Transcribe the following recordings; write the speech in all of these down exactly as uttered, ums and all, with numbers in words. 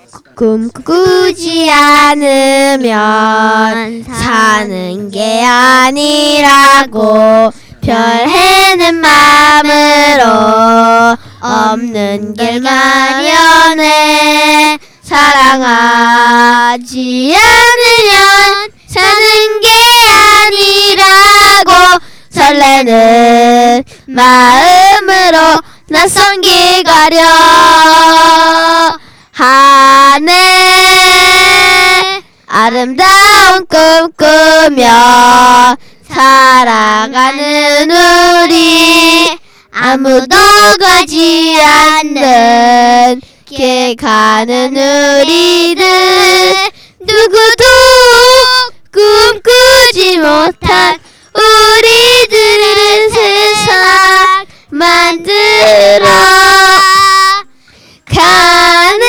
꿈 꾸지 않으면 사는 게 아니라고 별 해는 마음으로 없는 길 마련해 사랑하지 않으면 사는 게 아니라고 설레는 마음으로 낯선 길 가려 하네 아름다운 꿈 꾸며 살아가는 우리 아무도 가지 않는 길 가는 우리들 누구도 꿈꾸지 못한 우리들은 세상 만들어 가네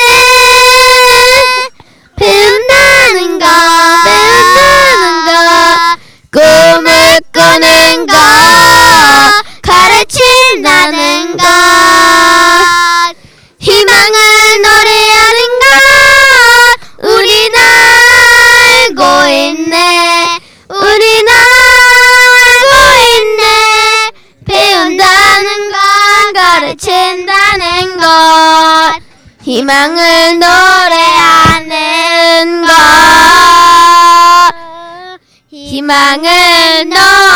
배운다는 것 배운다는 것 꿈을 꾸는 것 가르친다는 것 희망을 노래하는 것 우린 알고 있네 우린 알고 있네 배운다는 것 가르친다는 것 희망을 노래하는 것 희망을 노